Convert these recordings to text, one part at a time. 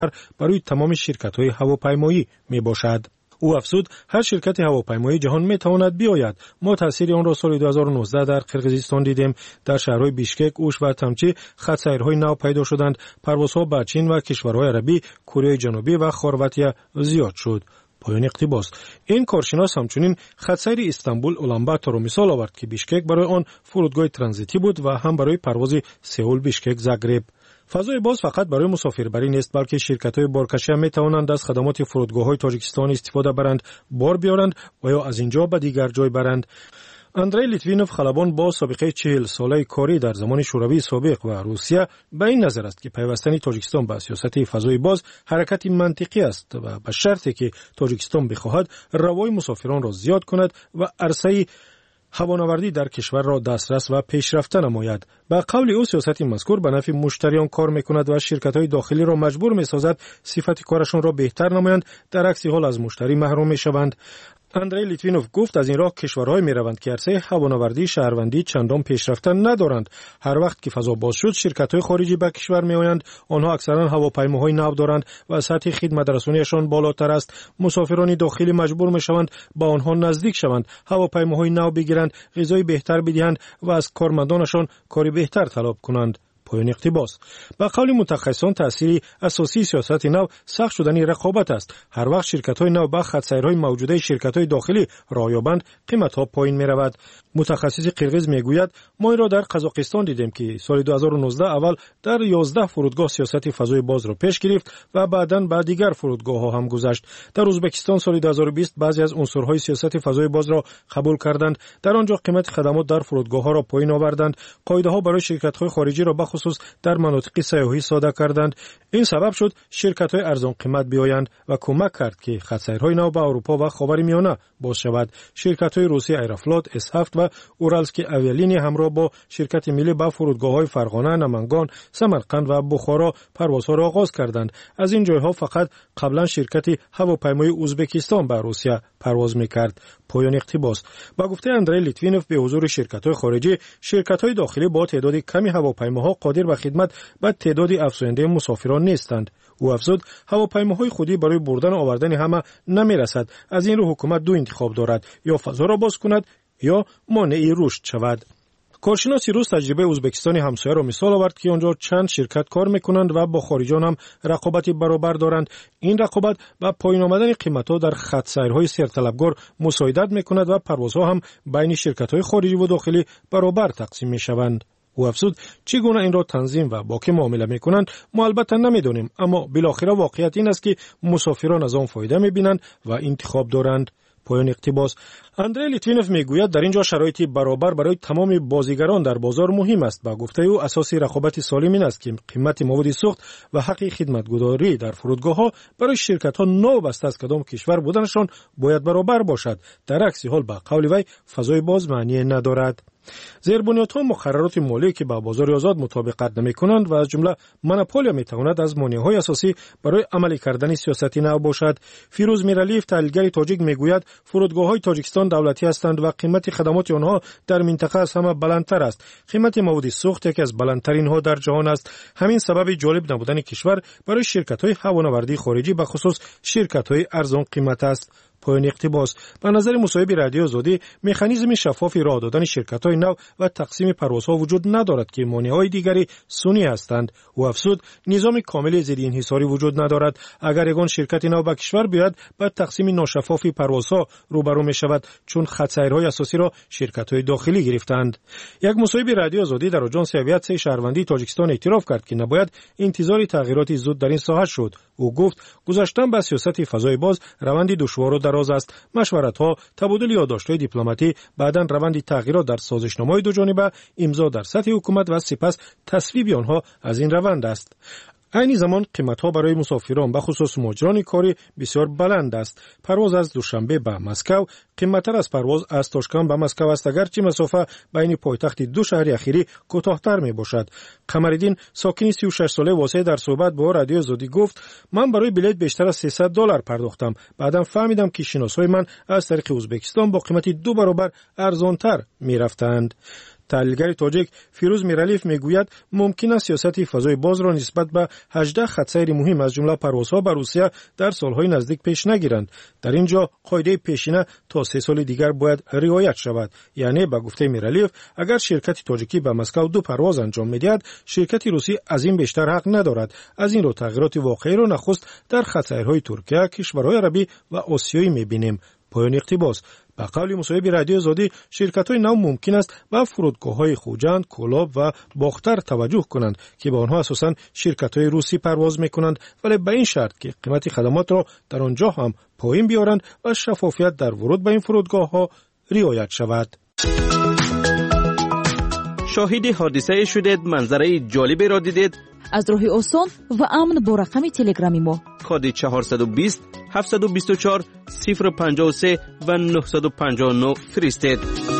برای تمام شرکت‌های هواپیمایی میباشد. او افزود هر شرکت هواپیمایی جهان میتواند بیاید. ما تاثیر آن را سال 2019 در قرقیزستان دیدیم. در شهرهای بیشکک، اوش و تمچی خط‌سیرهای نو پیدا شدند. پروازها به چین و کشورهای عربی، کره جنوبی و خورواتیا زیاد شد. پایان اقتباس. این کارشناس همچنین خط‌سیر استانبول اولانباتور را مثال آورد که بیشکک برای آن فرودگاه ترانزیتی بود و هم برای پرواز سئول بیشکک زاگرب. فضای باز فقط برای مسافربری نیست، بلکه شرکت‌های بارکشی هم می‌توانند از خدمات فرودگاه‌های تاجیکستان استفاده برند، بار بیارند و یا از اینجا به دیگر جای برند. اندری لیتوینوف خلبان با سابقه 40 ساله کاری در زمان شوروی سابق و روسیه به این نظر است که پیوستن تاجیکستان به سیاست فضای باز حرکتی منطقی است و به شرطی که تاجیکستان بخواهد روای مسافران را زیاد کند و عرصه هوانوردی در کشور را دسترس و پیشرفته نماید. با قول او سیاست مذکور به نفع مشتریان کار میکند و شرکت‌های داخلی را مجبور میسازد صفت کارشان را بهتر نمایند، در عکس حال از مشتری محروم میشوند. اندری لیتوینوف گفت از این راه کشورهای میروند که عرصه هوانوردی شهروندی چندان پیشرفته ندارند. هر وقت که فضا باز شد شرکت‌های خارجی به کشور میآیند. آنها اکثرا هواپیماهای نو دارند و سطح خدمت رسانیشان بالاتر است. مسافران داخلی مجبور میشوند با آنها نزدیک شوند، هواپیماهای نو بگیرند، غذای بهتر بدهند و از کارمندانشان کاری بهتر طلب کنند. پایان اقتباس. با قول متخصصان تأثیر اساسی سیاست نو سخت شدن رقابت است. هر وقت شرکت‌های نو با خط‌سیرهای موجوده شرکت‌های داخلی راه یابند، قیمت‌ها پایین می‌رود. متخصص قرقیز میگوید ما این را در قزاقستان دیدیم که سال 2019 اول در 11 فرودگاه سیاست فضای باز را پیش گرفت و بعداً به دیگر فرودگاه‌ها هم گذشت. در ازبکستان سال 2020 بعضی از عنصرهای سیاست فضای باز را قبول کردند. در آنجا قیمت خدمات در فرودگاه‌ها را پایین آوردند. قاعده‌ها برای شرکت‌های خارجی را خصوص در مناطق سیاحی ساده کردند. این سبب شد شرکت‌های ارزان قیمت بیایند و کمک کرد که خط‌سیرهای نو به اروپا و خاورمیانه باز شود. شرکت‌های روسی ایرافلات، اس7 و اورالسکی اویالینی همراه با شرکت ملی به فرودگاه‌های فرغانه، نمنگان، سمرقند و بخارا پروازها را آغاز کردند. از این جایها فقط قبلا شرکت هواپیمای ازبکستان به روسیه پرواز می‌کرد. پایان اقتباس. با گفته اندری لیتوینوف به حضور شرکت‌های خارجی، شرکت‌های داخلی با تعداد کمی هواپیماها قادر به خدمت به تعداد افزاینده مسافران نیستند. او افزود هواپیماهای خودی برای بردن و آوردن همه نمی‌رسد. از این رو حکومت دو انتخاب دارد، یا فضا را باز کند یا مانع رشد شود. کارشناس روس تجربه ازبکستان همسایه را مثال آورد که آنجا چند شرکت کار میکنند و با خارجان هم رقابتی برابر دارند. این رقابت با پایین آمدن قیمت‌ها در خط‌سیرهای سرطلبگار مساعدت میکند و پروازها هم بین شرکت‌های خارجی و داخلی برابر تقسیم میشوند. او افزود چگونه این را تنظیم و با که معامله میکنند ما البته نمیدونیم، اما بالاخره واقعیت این است که مسافران از آن فایده میبینند و انتخاب دارند. پایان اقتباس. اندری لیتوینوف میگوید در اینجا شرایط برابر برای تمام بازیگران در بازار مهم است. با گفته او اساسی رقابت سالم این است که قیمت مواد سوخت و حق خدمتگزاری در فرودگاه‌ها برای شرکت‌ها نوبسته از کدام کشور بودنشان باید برابر باشد. در عکس حال با قول وی فضای باز معنی ندارد. زیربنیادها مقررات مالی که با بازار آزاد مطابقت نمی‌کنند و از جمله مونوپولیا می‌تواند از مانع‌های اساسی برای عملی کردن سیاست نو باشد. فیروز میرعلیف تحلیلگر تاجیک میگوید فرودگاه‌های تاجیکستان دولتی هستند و قیمت خدمات آنها در منطقه از همه بلندتر است. قیمت مواد سوخت یکی از بلندترین ها در جهان است. همین سبب جالب نبودن کشور برای شرکت‌های هوانوردی خارجی به خصوص شرکت‌های ارزان قیمت است. پایان اقتباس. به نظر مصاحب رادیو آزادی مکانیزم شفاف راه دادن شرکت‌های نو و تقسیم پروازها وجود ندارد که مانع‌های دیگری سنی هستند. او افزود نظام کامل ضد انحصاری وجود ندارد. اگر یگان شرکت نو به کشور بیاید با تقسیم ناشفاف پروازها روبرو می‌شود، چون خط‌سیرهای اساسی را شرکت‌های داخلی گرفتند. یک مصاحب رادیو آزادی در آژانس اویت شهروندی تاجیکستان اعتراف کرد که نباید انتظار تغییرات زود در این ساحت شد. او گفت گذشتن به سیاست فضای باز روند دشوار و دراز است. مشورت‌ها، تبادل یادداشت‌های دیپلماتی، بعداً روند تغییرات در سازشنامه‌های دو جانبه، امضا در سطح حکومت و سپس تصویب آنها از این روند است. این زمان قیمت‌ها برای مسافران به خصوص مهاجران کاری بسیار بلند است. پرواز از دوشنبه به مسکو قیمت‌تر از پرواز از تاشکند به مسکو است، اگرچه مسافت بین پایتخت دو شهر اخیری کوتاه‌تر میباشد. قمرالدین ساکن 36 ساله واسه در صحبت با رادیو آزادی گفت من برای بلیط بیشتر از $300 پرداختم. بعداً فهمیدم که شناسای من از طریق ازبکستان با قیمت 2 برابر ارزان‌تر میرفتند. تحلیلگر تاجیک فیروز میرالیف میگوید ممکن است سیاست فضای باز را نسبت به 18 خط سیر مهم از جمله پروازها به روسیه در سالهای نزدیک پیش نگیرند. در اینجا قاعده پیشینه تا 3 سال دیگر باید رعایت شود. یعنی به گفته میرالیف اگر شرکت تاجیکی به مسکو 2 پرواز انجام میدهد، شرکت روسی از این بیشتر حق ندارد. از این رو تغییرات واقعی را نخست در خط سیرهای ترکیه، کشورهای عربی و آسیایی میبینیم. پایان اقتباس. به قول مصاحب رادیو آزادی، شرکت‌های نو ممکن است به فرودگاه‌های خوجند، کولاب و باختر توجه کنند که به آنها اساساً شرکت‌های روسی پرواز می‌کنند، ولی به این شرط که قیمت خدمات را در آنجا هم پایین بیارند و شفافیت در ورود به این فرودگاه‌ها رعایت شود. شاهد حادثه شدید، منظره جالبی را دیدید؟ از راه آسان و امن با رقم تلگرامی ما کد 420 724 053 و 959 فرستید.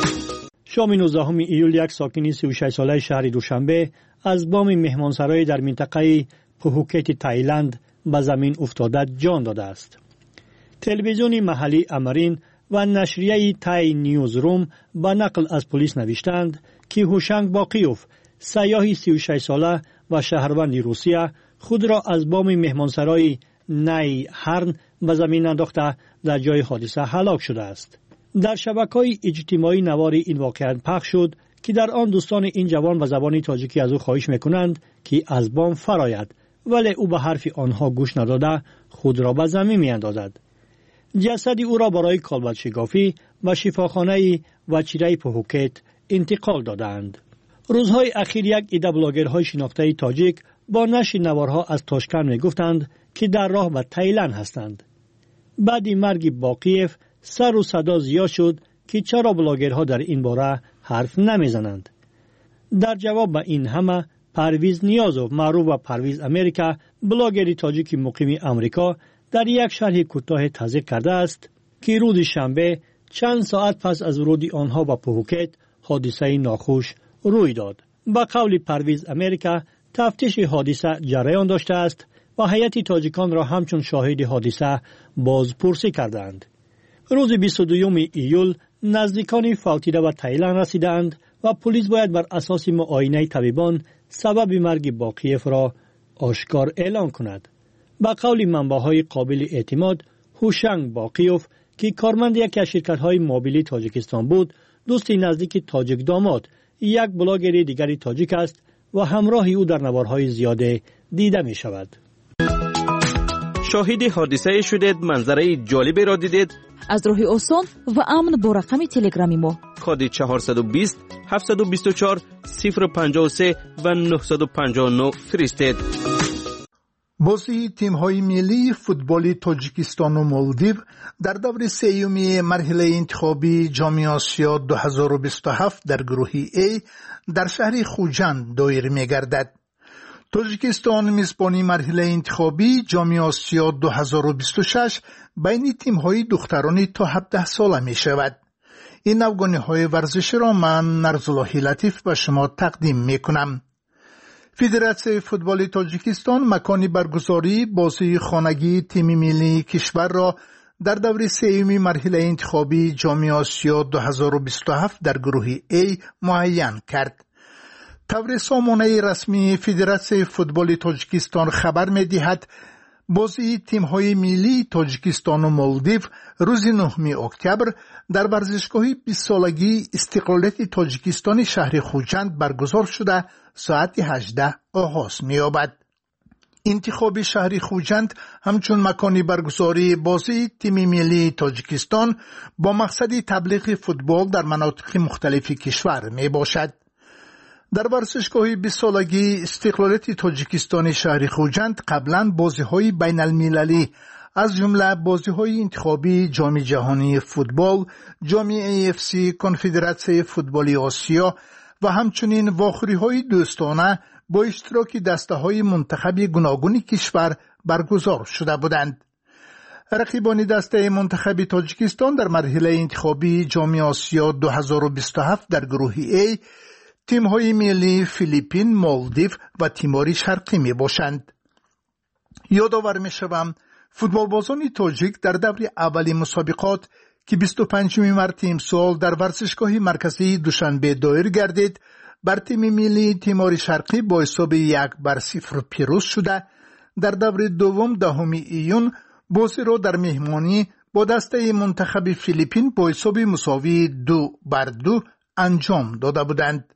شام 19 ایول یک ساکن 36 ساله شهر دوشنبه از بام مهمانسرای در منطقه پوکت تایلند به زمین افتاده جان داده است. تلویزیون محلی امرین و نشریه تای نیوز روم با نقل از پلیس نوشتند که هوشنگ باقیوف، سیاح 36 ساله و شهروند روسیه، خود را از بام مهمانسرای نای هرن به زمین انداخته در جای حادثه هلاک شده است. در شبکه‌های اجتماعی نوار این واقعیت پخش شد که در آن دوستان این جوان به زبان تاجیکی از او خواهش می‌کنند که از بام فراید، ولی او به حرف آنها گوش نداده خود را به زمین می‌اندازد. جسد او را برای کالبد شکافی و شفاخانه وچیره پوکت انتقال دادند. روزهای اخیر یک عده بلاگرهای شناخته تاجیک با نشر نوارها از تاشکند میگفتند که در راه به تایلند هستند. بعد مرگ باقیف سر و صدا زیاد شد که چرا بلاگرها در این باره حرف نمیزنند. در جواب به این همه پرویز نیازوف، معروف به پرویز امریکا، بلاگر تاجیک مقیم امریکا، در یک شرح کوتاه تذکر کرده است که روز شنبه چند ساعت پس از ورود آنها به پوکت حادثه ناخوش روی داد. با قول پرویز امریکا، تفتیش حادثه جریان داشته است و هیئت تاجیکان را همچون شاهد حادثه بازپرسی کردند. روز 22 ایول نزدیکان فوتیده به تایلند رسیدند و پلیس باید بر اساس معاینه طبیبان سبب مرگ باقیف را آشکار اعلام کند. با قول منبع‌های قابل اعتماد، هوشنگ باقیوف که کارمند یکی از شرکت‌های موبیلی تاجیکستان بود، دوست نزدیک تاجیک داماد، یک بلاگر دیگری تاجیک است و همراه او در نوارهای زیاده دیده می شود. شاهد حادثه شدید، منظره جالبی را دیدید؟ از راه آسان و امن با رقم تلگرامی ما کد 420 724 053 و 959 فرستید. بازی تیم‌های ملی فوتبال تاجیکستان و مالدیو در دور سوم مرحله انتخابی جام آسیا 2027 در گروه A در شهر خوجند دایر می‌گردد. تاجیکستان میزبانی مرحله انتخابی جام آسیا 2026 بین تیم‌های دختران تا 17 ساله می‌شود. این افغانی‌های ورزشی را من نرزالله لطیف به شما تقدیم می‌کنم. فدراسیون فوتبال تاجیکستان مکانی برگزاری بازی خانگی تیم ملی کشور را در دور سوم مرحله انتخابی جام آسیا 2027 در گروه A معین کرد. طور سامانه رسمی فدراسیون فوتبال تاجیکستان خبر می‌دهد بازی تیم‌های ملی تاجیکستان و مالدیو روز 9 اکتبر در ورزشگاه 20 سالگی استقلالیت تاجیکستان شهر خوجند برگزار شده ساعت 18 آغاز می‌یابد. انتخاب شهر خوجند همچون مکانی برگزاری بازی تیم ملی تاجیکستان با مقصد تبلیغ فوتبال در مناطق مختلف کشور میباشد. در ورزشگاه 20 سالگی استقلالیت تاجیکستان شهر خوجند قبلا بازی‌های بین المللی از جمله بازی‌های انتخابی جام جهانی فوتبال، جام AFC کنفدراسیون فوتبال آسیا و همچنین واخوری‌های دوستانه با اشتراک دسته‌های منتخب گوناگون کشور برگزار شده بودند. رقیبان دسته منتخب تاجیکستان در مرحله انتخابی جام آسیا 2027 در گروه A تیم‌های ملی فیلیپین، مالدیو و تیمور شرقی می باشند. یادآور می شوم فوتبال بازان تاجیک در دور اولی مسابقات که 25 مارس امسال در ورزشگاه مرکزی دوشنبه دایر گردید بر تیم ملی تیمور شرقی با حساب 1-0 پیروز شده، در دور دوم 10 ایون بازی را در مهمانی با دسته منتخب فیلیپین با حساب مساوی 2-2 انجام داده بودند.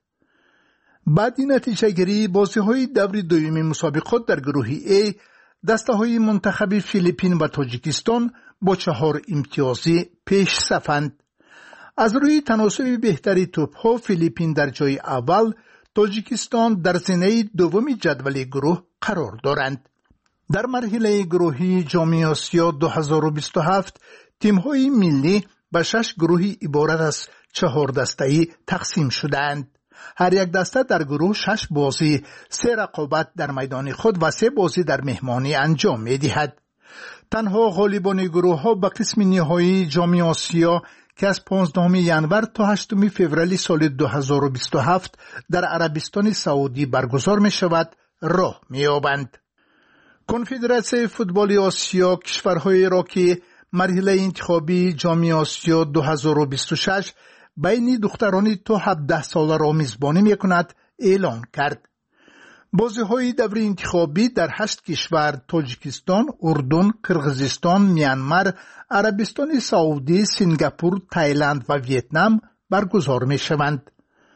بعد نتیجه گیری بازی های دور دوم مسابقات در گروه A دسته های منتخب فیلیپین و تاجیکستان با 4 امتیازی پیش صفند. از روی تناسب بهتری توپ ها فیلیپین در جای اول، تاجیکستان در زینه دوم جدول گروه قرار دارند. در مرحله گروهی جام آسیا 2027 تیم های ملی به 6 گروهی عبارت از 4 دسته‌ای تقسیم شدند. هر یک دسته در گروه 6 بازی، 3 رقابت در میدان خود و 3 بازی در مهمانی انجام می‌دهد. تنها غالبان گروه ها به قسم نهایی جام آسیا که از 15 ینور تا 8 فوریه سال 2027 در عربستان سعودی برگزار می شود راه می یابند. کنفدراسیون فوتبال آسیا کشورهای را که مرحله انتخابی جام آسیا 2026 بین دختران تا 17 ساله را میزبانی می کند اعلان کرد. بازی های دور انتخابی در 8 کشور تاجیکستان، اردن، قرقیزستان، میانمار، عربستان سعودی، سنگاپور، تایلند و ویتنام برگزار می شوند.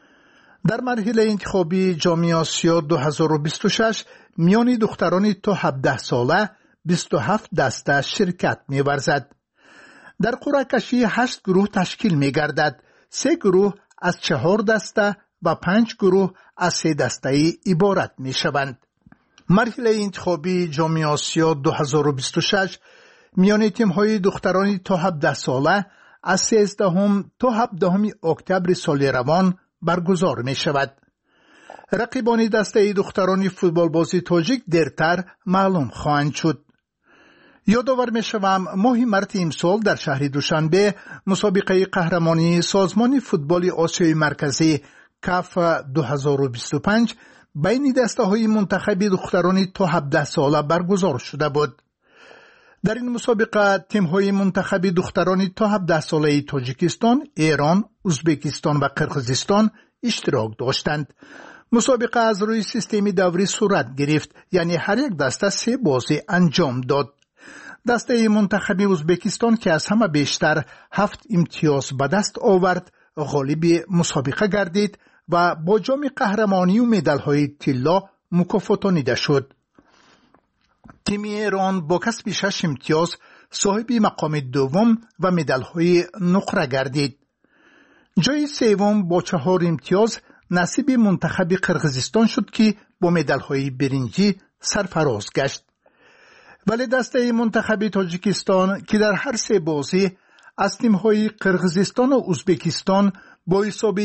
در مرحله انتخابی جام آسیا 2026 میان دختران تا 17 ساله 27 دسته شرکت می ورزد. در قرعه کشی 8 گروه تشکیل می گردد. 3 گروه از 4 دسته و 5 گروه از 3 دسته‌ای عبارت می شوند. مرحله انتخابی جام آسیا 2026 میان تیم‌های دختران تا 17 ساله از 13 تا 17 اکتبر سال روان برگزار می شود. رقیبان دسته دختران فوتبال بازی تاجیک دیرتر معلوم خواهند شد. یادآور می شوم ماه مارس امسال در شهر دوشنبه مسابقه قهرمانی سازمان فوتبال آسیای مرکزی کاف 2025 بین دسته های منتخب دختران تا 17 ساله برگزار شده بود. در این مسابقه تیم های منتخب دختران تا 17 ساله تاجیکستان، ایران، ازبکستان و قرقیزستان اشتراک داشتند. مسابقه از روی سیستم دوری صورت گرفت، یعنی هر یک دسته 3 بازی انجام داد. دسته منتخب ازبکستان که از همه بیشتر 7 امتیاز به دست آورد غالب مسابقه گردید و با جام قهرمانی و مدال‌های طلا مکافاتانیده شد. تیم ایران با کسب 6 امتیاز صاحب مقام دوم و مدال‌های نقره گردید. جای سوم با 4 امتیاز نصیب منتخب قرقیزستان شد که با مدال‌های برنجی سرفراز گشت. ولی دسته منتخب تاجیکستان که در هر 3 بازی از تیم‌های قرقیزستان و ازبکستان با حساب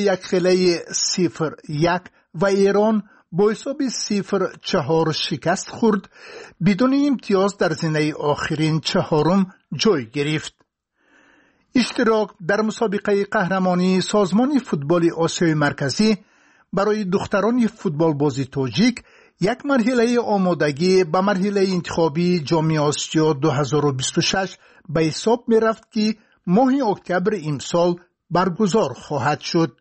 1-0 و ایران با حساب 0-4 شکست خورد، بدون امتیاز در زینه آخرین 4م جای گرفت. اشتراک در مسابقه قهرمانی سازمان فوتبال آسیای مرکزی برای دختران فوتبال بازی تاجیک یک مرحله آمادگی به مرحله انتخابی جام آسیا 2026 به حساب می رفت که ماه اکتبر امسال برگزار خواهد شد.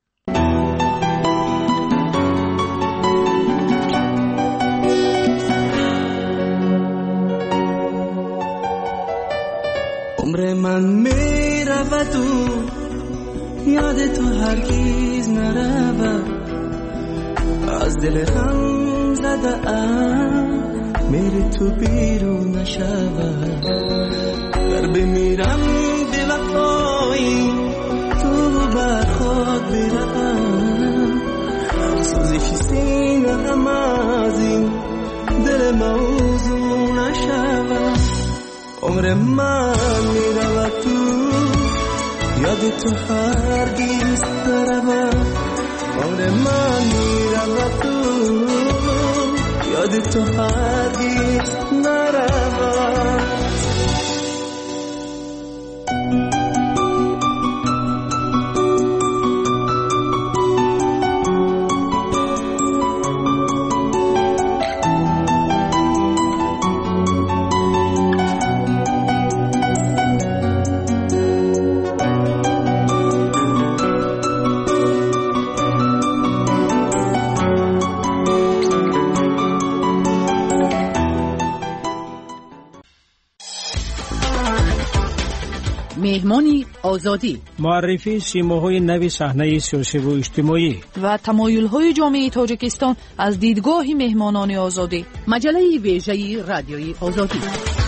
عمر من می رود و یاد تو هرگز نرود، از دل غم زده ام میری تو بیرون نشود. گر بمیرم به وفایی تو بر خود برم، سوزش سینه غم از این دل موضوع نشود. عمر من میرود تو یاد تو هرگز نرود، عمر من میرود تو یاد تو هرگز نرود. مهمانی آزادی، معرفی سیماهای نوی صحنه سیاسی و اجتماعی و تمایل‌های جامعه تاجیکستان از دیدگاه مهمانان آزادی. مجله ویژه رادیوی آزادی.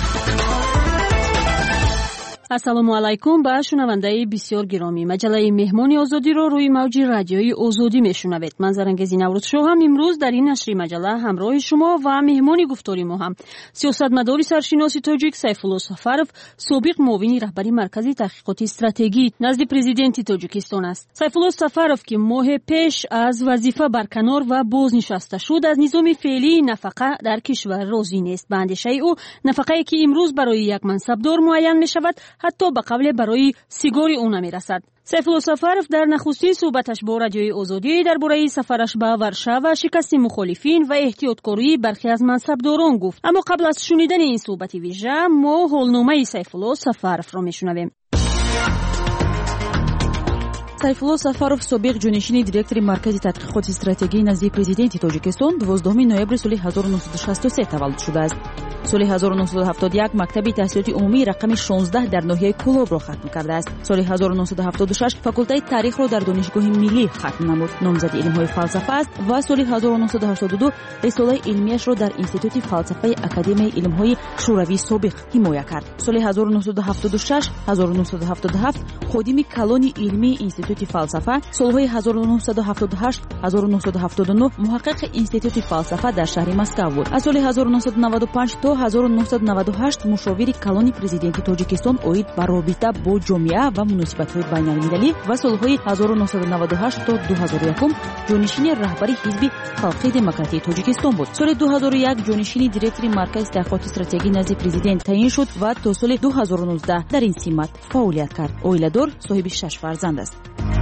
ассалому алайкум ба шунавандаи бисёр гиромӣ. Маҷалаи меҳмони озодиро рӯи мавҷи радиои озодӣ мешунавед. Ман Зарангези Наврӯзшоҳ ҳам имрӯз дар ин нашри маҷала ҳамроҳи шумо ва меҳмони гуфтори мо ҳам сиёсатмадори саршиноси тоҷик Сайфулло Сафаров, собиқ муовини раҳбари маркази таҳқиқоти стратегӣ назди президенти Тоҷикистон аст. Сайфулло Сафаров ки моҳе пеш аз вазифа барканор ва бознишаста шуд, аз низоми феълии нафақа дар кишвар розӣ нест. Ба андешаи ӯ нафақае ки имрӯз барои як мансабдор муайян мешавад ҳатто ба қавле барои сигори ӯ намерасад. Сайфулло Сафаров дар нахустин суҳбаташ бо радиои озодӣ дар бораи сафараш ба Варшава, шикасти мухолифин ва эҳтиёткории бархе аз мансабдорон гуфт. Аммо қабл аз шунидани ин суҳбати вижа, мо ҳолномаи Сайфулло Сафаровро мешунавем. Сайфулло Сафаров, собиқ ҷонишини директори маркази тадқиқоти стратегӣ назди президенти Тоҷикистон 12 ноябри соли 1963 таваллуд шудааст. соли 1971 мактаби таҳсилоти умумии рақами 16 дар ноҳияи Кӯлобро хатм кардааст. соли 1976 факултаи таърихро дар донишгоҳи миллӣ хатм намуд. Номзади илмҳои фалсафа аст ва соли 1982 рисолаи илмияшро дар Институти фалсафаи Академияи илмҳои шӯравии собиқ ҳимоя кард. соли 1976-1977 ходими калони илмии Институти фалсафа, солҳои 1978-1979 муҳаққиқи Институти фалсафа дар шаҳри Москав буд. аз соли 1995 то 1998 мушовири калони президенти Тоҷикистон оид ба робита бо ҷомеа ва муносибатҳои байналмилалӣ ва солҳои 1998 то 2001 ҷонишини раҳбари ҳизби халқии демократии Тоҷикистон буд. соли 2001 ҷонишини директори маркази таҳқиқоти стратегӣ назди президент таъин шуд ва то соли 2019 дар ин симат фаъолият кард. Оиладор, соҳиби 6 фарзанд аст.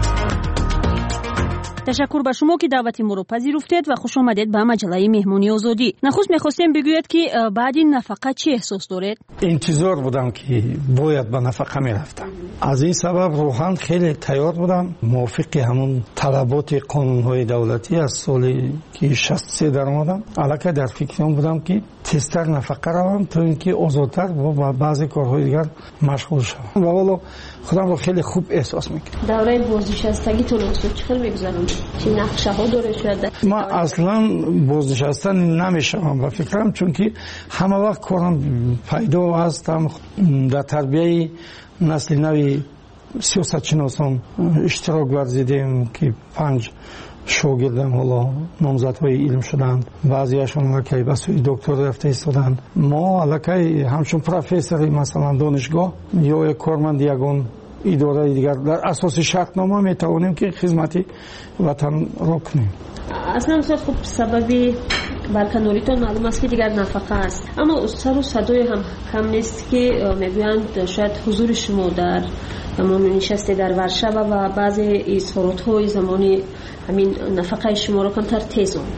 ташаккур ба шумо ки даъвати моро пазируфтед ва хушомадед ба маҷалаи меҳмони озодӣ. Нахуст мехостем бигӯед ки баъди нафақа чӣ эҳсос доред? интизор будам ки бояд ба нафақа мерафтам. аз ин сабаб рӯҳан хеле тайёр будам. мувофиқи ҳамун талаботи қонунҳои давлатӣ аз соли ки 63 даромадам, аллакай дар фикри он будам ки тезтар нафақа равам, то ин ки озодтар ба баъзе корҳои дигар машғул шавам. ва вало худамро хеле хуб эҳсос мекардам. давраи бознишастагитон чӣ хел мегузаронд? чӣ нақшаҳо доред? шояд ман аслан бознишаста намешавам ба фикрам, чунки ҳама вақт корам пайдо ҳастам. дар тарбияи насли нави сиёсатшиносон иштирок варзидем ки 5 шогирдам ҳоло номзадҳои илм шуданд. баъзеашон аллакай ба сӯи докторӣ рафта истоданд. мо аллакай ҳамчун профессори масалан донишгоҳ ё корманди ягон идораи дигар дар асоси шартнома метавонем ки хизмати ватанро кунем. аслан хуб сабаби барканоритон маълум аст ки дигар нафақа аст, аммо сару садое ҳам кам нест ки мегӯянд шояд ҳузури шумо дар замони нишасте дар Варшава ва баъзе изҳоротҳои замони ҳамин нафақаи шуморо камтар тезон.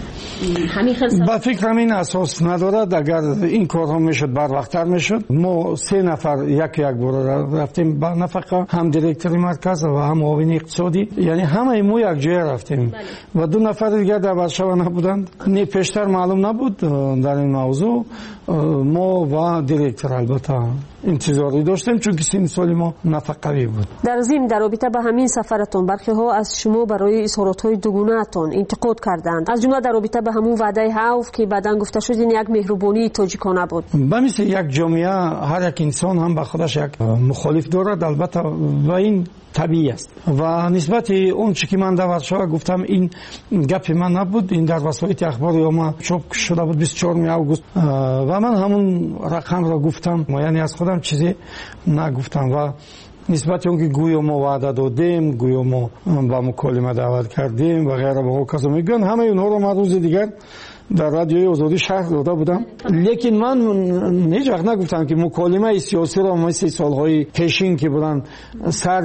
ба фикрам ин асос надорад. агар ин корҳо мешуд барвақттар мешуд. мо 3 нафар як бора рафтем ба нафақа, ҳам директори марказ ва ҳам муовини иқтисодӣ, яъне ҳамаи мо якҷоя рафтем ва 2 нафари дигар дар Варшава набуданд. не пештар маълум набуд дар ин мавзӯъ. мо ва директор албатта интизорӣ доштем, чунки синни соли мо нафақавӣ буд. дар зимн дар робита ба ҳамин сафаратон бархеҳо аз шумо барои изҳоротҳои дугунаатон интиқод карданд, аз ҷумла дар робита ба ҳамун ваъдаи ҳавф ки баъдан гуфта шуд ин як меҳрубонии тоҷикона буд. ба мисли як ҷомеа ҳар як инсон ҳам ба худаш як мухолиф дорад, албатта ва ин табиӣ аст. ва нисбати он чӣ ки ман дар Варшава гуфтам, ин гапи ман набуд. ин дар васоити ахбори омма чоп шуда буд 24 август ва ман ҳамун рақамро гуфтам, яъне аз худам чизе нагуфтам. ва нисбати он ки гӯё мо ваъда додем, гӯё мо ба муколима даъват кардем ва ғайра ба ҳоказо мегӯянд, ҳамаи онҳоро ман рӯзи дигар дар радиои озодӣ шарҳ дода будам. лекин ман ҳеҷ вақт нагуфтам ки муколимаи сиёсиро мисли солҳои пешин ки буданд сар гирем.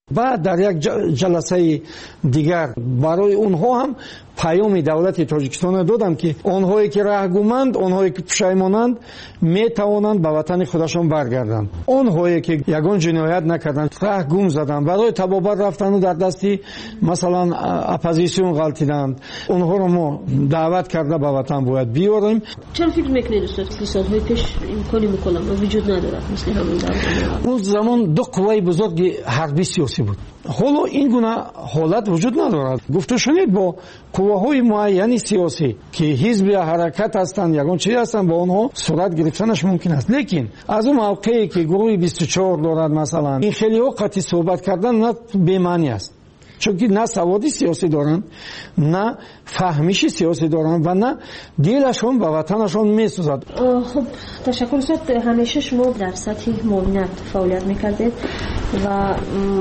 بعد در یک جلسه دیگر برای اونها هم پیام دولت تاجیکستان دادم که آنهایی که راهگومند، آنهایی که پشیمانند میتوانند به وطن خودشان برگردند. آنهایی که یگان جنایت نکردند، راهگم زدند، برای تبابت رفتند و در دستی مثلا اپوزیسیون غلطیدند، اونها رو ما دعوت کرده به وطن باید بیاریم. چرا فکر میکنید استاد که سالهای پیش امکانی مکالمه وجود ندارد مثل همون دولت؟ اون زمان دو قوه بزرگ حربی سیاسی بود. حالا این گونه حالت وجود ندارد. گفته شنید با قوه‌های معینی سیاسی که حزب یا حرکت هستند، یگان چیزی هستند، با آنها صورت گرفتنش ممکن است. لیکن از اون موقعی که گروه 24 دارد مثلا، این خیلی وقتی صحبت کردن نه به معنی است، چون که نه سوادی سیاسی دارن، نه فهمیشی سیاسی دارن و نه دیلشون به وطنشون میسوزد. خب تشکر استاد. همیشه شما در سطح معاونت فعالیت میکردید و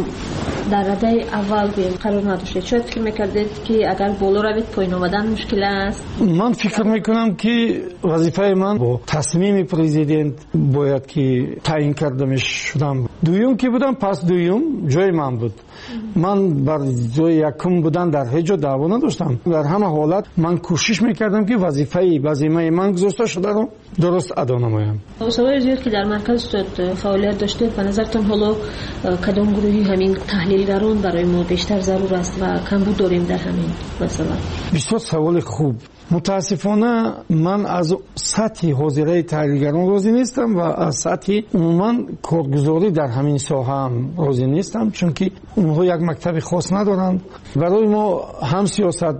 در رده اول قرار نداشتید. شاید فکر میکردید که اگر بالا روید پایین آمدن مشکل است؟ من فکر میکنم که وظیفه من با تصمیم پرزیدنت باید که تعیین کرده شدم. دویم که بودم، پس دویم جای من بود. من بر جای یکم بودن در هیچ جا دعوا نداشتم. در همه حالت من کوشش میکردم که وظیفه من گذاشته شده رو درست ادا نمایم. سوال زیاد که در مرکز استاد فعالیت داشتید، به نظرتون حالا کدام گروهی همین تحلیلگران برای ما بیشتر ضرور است و کمبود داریم در همین مثلا؟ بسیار سوال خوب. متاسفانه من از سطح حاضره تحلیلگران راضی نیستم و از سطح عموما کارگزاری در همین ساحه هم راضی نیستم، چون که اونها یک مکتب خاص ندارند. برای ما هم سیاست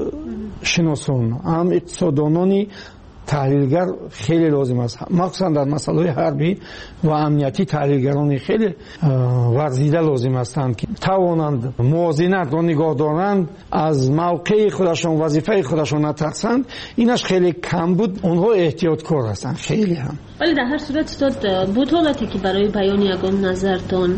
شناسان، هم اقتصاددانانی تحلیلگر خیلی لازم است، مخصوصا در مسائل حربی و امنیتی. تحلیلگران خیلی ورزیده لازم هستند که توانند موازنت را نگاه دارند، از موقع خودشان وظیفه خودشان نترسند. اینش خیلی کم بود. اونها احتیاطکار هستند خیلی هم. ولی در هر صورت استاد بود حالتی که برای بیان یگان نظرتان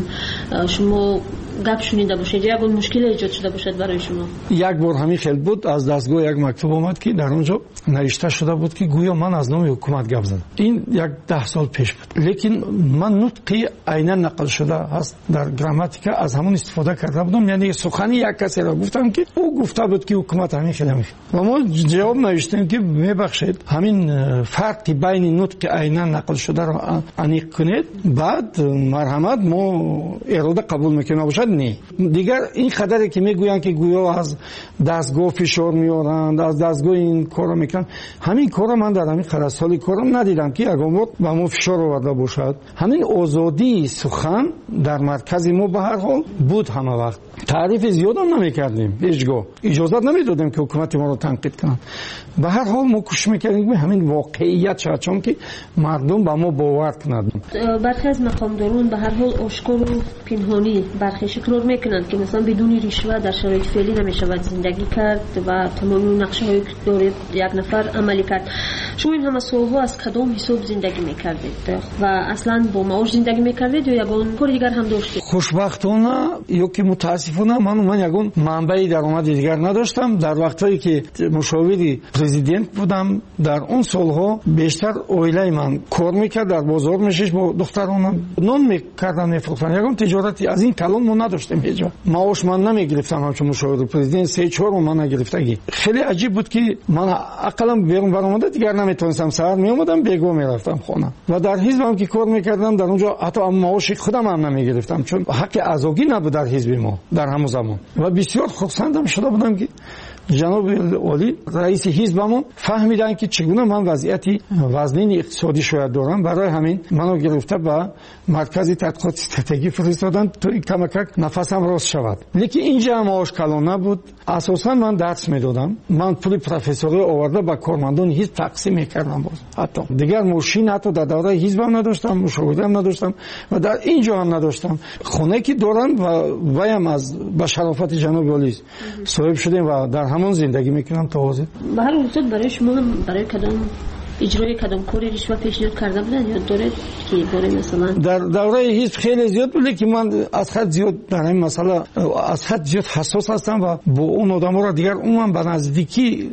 شما گپ شنیده باشید، یگان مشکل ایجاد شده باشد برای شما؟ یک بار همین خیلی بود. از دستگاه یک مکتوب اومد که در اونجا نوشته شده بود که گویا من از نام حکومت گپ زدم. این 10 سال پیش بود. لیکن من نطقی عیناً نقل شده هست در گراماتیکا، از همون استفاده کرده بودم. یعنی سخنی یک کسی را گفتم که او گفته بود که حکومت همین خیلی میشه و ما جواب نوشتیم که میبخشید همین فرقی بین نطق عیناً نقل شده را انیق کنید، بعد مرحمت ما اراده قبول میکنیم باشد. نه دیگر این خبری که میگویند که گویا از دستگاه فشار میارند، از دستگاه این کارو میکنن، همین کارو من در همین خراسالی کارم ندیدم که یگان وقت با ما فشار آورده باشد. همین آزادی سخن در مرکز ما به هر حال بود. همه وقت تعریف زیاد هم نمیکردیم، هیچگاه اجازه نمیدادیم که حکومت ما رو تنقید کنند. به هر حال ما کوشش میکردیم همین واقعیت شد، چون که مردم با ما باور کنند. برخی از مقامداران به هر حال آشکار و پنهانی برخیش اقرار میکنند که مثلا بدون رشوه در شرایط فعلی نمیشود زندگی کرد و تمام نقشه‌های که دارید یک نفر عملی کرد. شما این همه سالها از کدام حساب زندگی میکردید و اصلا با معاش زندگی میکردید یا یگان کار دیگر هم داشتید؟ خوشبختانه یا که متاسفانه من یگان منبع درآمد دیگر نداشتم. در وقتی که مشاوری پرزیدنت بودم در اون سالها بیشتر اویلای من کار میکرد، در بازار میشش با دخترانم نون میکردن میفروختن. یگان تجارتی از این کلان ما نداشتیم هیچ جا. معاش من نمیگرفتم، همچون مشاور پرزیدنت 3-4 من نگرفتگی. خیلی عجیب بود که من عقلم بیرون برآمده دیگر نمیتونستم. سحر میومدم بیگو میرفتم خونه و در حزبم که کار میکردم در اونجا حتی معاش خودم هم نمیگرفتم، چون حق آزادی نبود در حزب ما در همون زمان. و بسیار خرسندم شده بودم که جناب عالی رئیس حزبمون فهمیدن که چگونه من وضعیتی وزنین اقتصادی شاید دارم، برای همین منو گرفته به مرکز تحقیقات استراتژی فرستادن تا کمک نفسم راست شود. لیکن اینجا معاش کلان نبود. اساسا من درس میدادم، من پول پروفسوری آورده با کارمندان حزب تقسیم میکردم. باز حتی دیگر ماشین حتی در دوره حزبم نداشتم، مشاورم نداشتم و در اینجا هم نداشتم. خونه که دارم و وایم از با شرافت جناب عالی صاحب شدیم و در همون زندگی میکنم تا حاضر. به هر حال برای شما برای کدام اجرای کدام کاری رشوه پیشنهاد کرده بودن یا داره که برای مثلا در دوره حزب خیلی زیاد بود، که من از حد زیاد در این مسئله از حد زیاد حساس هستم و با اون آدما را دیگر عموما به نزدیکی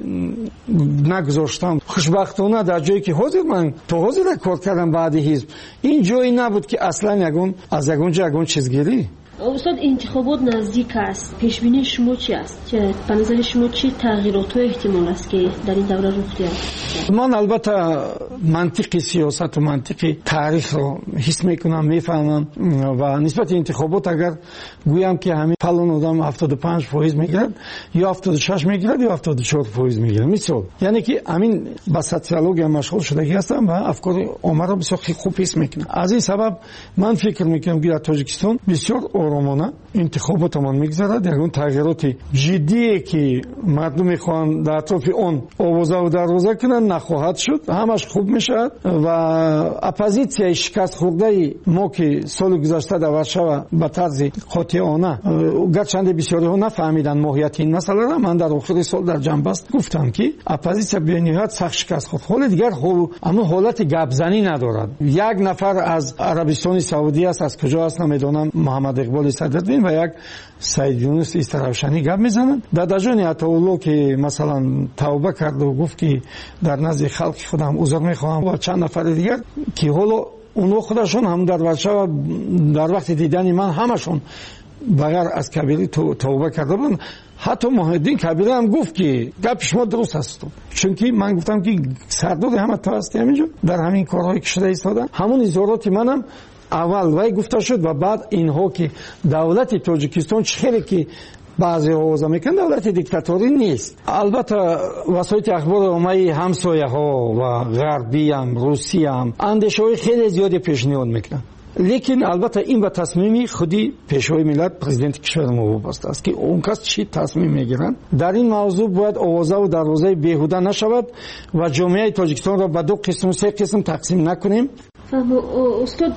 نگذاشتم. خوشبختانه در جایی که حاضر من تو حاضر کار کردم بعد حزب، این جایی نبود که اصلا یگون از یگون چیزگیری استاد انتخابات نزدیک است، پیش بینی شما چی است؟ به نظر شما چه تغییرات احتمال است که در این دوره رخ دهد؟ من البته منطقی سیاست و منطقی تاریخ رو حس میکنم، میفهمم و نسبت انتخابات اگر گویم که همین فلان آدم 75% میگیرد یا 76 میگیرد یا 74% میگیرد، مثلا یعنی که همین با سوسیولوژی مشغول شدگی هستم و افکار عمر رو بسیار خوب حس میکنم. از این سبب من فکر میکنم که در تاجیکستان بسیار آرامانه انتخاباتمان میگذرد. یگان تغییرات جدی که مردم میخوان در اطراف اون آوازه و دروازه کنن نخواهد شد، همش خوب میشه و اپوزیسیای شکست خورده ما که سال گذشته در ورشو به طرز قاطعانه گرچند بسیاری ها نفهمیدن ماهیت این مسئله را، من در آخر سال در جنبست گفتم که اپوزیسیا به نهایت سخت شکست خورد. حال دیگر اما حالت گپزنی ندارد. یک نفر از عربستان سعودی است، از کجا است نمیدونم، محمد اقبال صدرالدین و یک سید یونس استروشنی گپ میزنند. دادجان عطاالله که مثلا توبه کرد و گفت که در نزد خلق خودم عذر میخواهم و چند نفر دیگر که حالا اونها خودشون هم در ورشو در وقت دیدن من همشون بغیر از کبیری توبه کرده بودن. حتی محمدین کبیری هم گفت که گپ شما درست است، چون که من گفتم که سردار همه تو هستی همینجا در همین کارهایی که شده ایستادن. همون اظهارات منم اول وای گفته شد و بعد اینها که دولت تاجیکستان چخیلی که بعضی آوازه میکنن دولت دیکتاتوری نیست. البته وسایل اخبار عمومی همسایه ها و غربی هم روسی هم اندیشه های خیلی زیادی پیشنهاد میکنن، لیکن البته این به تصمیمی خودی پیشوای ملت پرزیدنت کشور ما وابسته است که اون کس چی تصمیم میگیرن. در این موضوع باید آوازه و دروازه بیهوده نشود و جامعه تاجیکستان را به دو قسم و سه قسم تقسیم نکنیم. استاد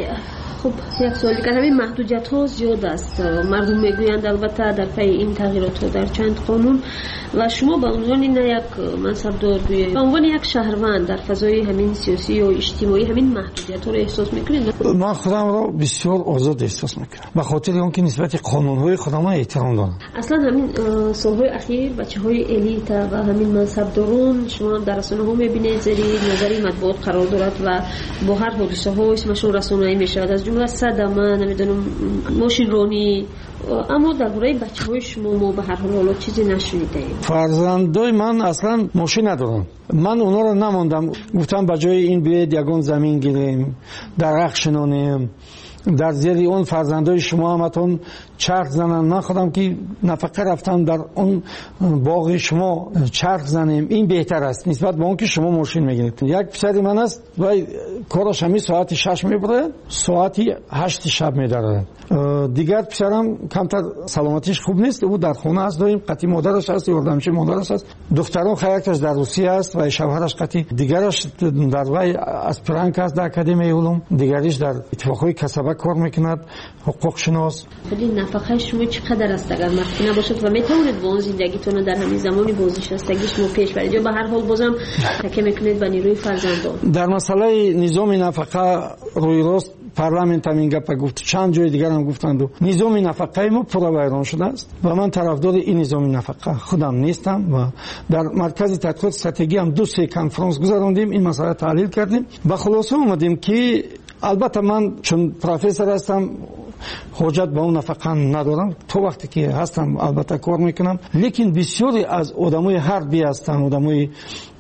خب یک سوالی که همین محدودیت ها زیاد است، مردم میگویند البته در پی این تغییرات ها در چند قانون و شما به عنوان نه یک منصبدار به عنوان یک شهروند در فضای همین سیاسی و اجتماعی همین محدودیت ها رو احساس میکنید؟ من خودم رو بسیار آزاد احساس میکنم به خاطر اینکه نسبت قانون های خودم احترام دارم. اصلا همین سالهای اخیر بچهای الیت و همین منصبداران شما در رسانه ها میبینید زیر نظری مطبوعات قرار دارد و با هر حادثه ها اسمشون رسانه‌ای میشود، از جمله صدمه نمیدونم ماشین رانی، اما درباره بچه‌های شما ما به هر حال چیزی نشنیدیم. فرزندای من اصلا ماشین ندارن، من اونا رو نموندم، گفتم بجای این بیاید یگان زمین گیریم درخت شنونیم، در زیر اون فرزندای شما همتون چرخ زنن. من خودم که نفقه رفتم در اون باغ شما چرخ زنیم، این بهتر است نسبت به اون که شما ماشین میگیرید. یک پسری من است و کارش همی ساعت 6 میبره ساعتی 8 شب میداره. دیگر پسرم کمتر سلامتیش خوب نیست، او در خونه است داریم، قطعی مادرش است، یاردمچی مادرش است. دختران خیرکش در روسیه است و شوهرش قطعی، دیگرش در وی اسپرانک است در اکادمی علوم، دیگریش در اتفاقهای کسبه کار میکند، حقوق شناس. نفقه شما چقدر است اگر مخفی نباشد و میتونید با اون زندگیتون در همین زمانی بازنشستگی شما پیش برید یا به هر حال بازم تکیه میکنید به نیروی فرزندان؟ در مسئله نظام نفقه روی راست پارلمنت هم این گپ گفت، چند جای دیگر هم گفتند نظام نفقه ما پورا ویران شده است و من طرفدار این نظام نفقه خودم نیستم و در مرکز تحقیقات استراتژی هم 2-3 کنفرانس گذراندیم، این مسئله تحلیل کردیم و خلاصه اومدیم که البته من چون پروفسور هستم حاجت به اون نفقه ندارم، تو وقتی که هستم البته کار میکنم، لیکن بسیاری از آدمای حربی هستن، آدمای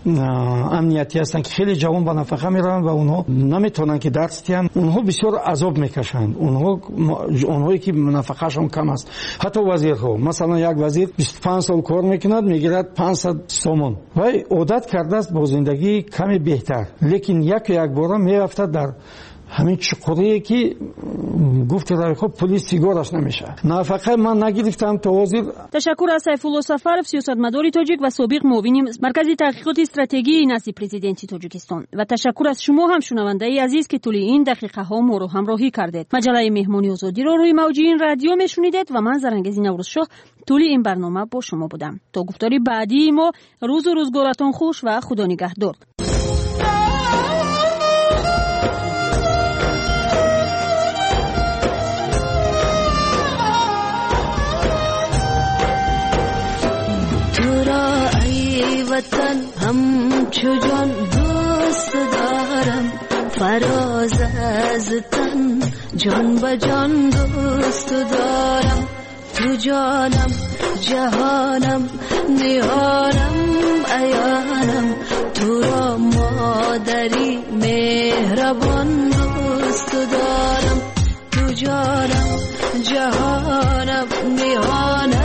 امنیتی هستن که خیلی جوان با نفقه میرن و اونها نمیتونن که درس بدن، اونها بسیار عذاب میکشند، اونهایی که نفقهشون کم است. حتی وزیرها، مثلا یک وزیر 25 سال کار میکند میگیرد 500 سومون و عادت کرده است با زندگی کمی بهتر، لیکن یک بار میرفته در همین چقوریه که گفت رای خب پلیس سیگارش نمیشه. نفقه من نگرفتم تا وزیر. تشکر از سیفالله سفرов سیاستمدار تاجیک و سابق معاون مرکز تحقیقات استراتژی نزد پرزیدنت تاجیکستان و تشکر از شما هم شنونده عزیز که طول این دقیقه ها ما رو همراهی کردید. مجله مهمانی آزادی رو روی موجی این رادیو میشنیدید و من زرنگزی نوروزشاه طول این برنامه با شما بودم. تا گفتاری بعدی ما روز و روزگارتون خوش و خدا نگهدار. وطن همچو جان دوست دارم، فراز از تن جان به جان دوست دارم تو جانم جهانم نیانم ایانم تو را مادری مهربان دوست دارم تو جانم جهانم نیانم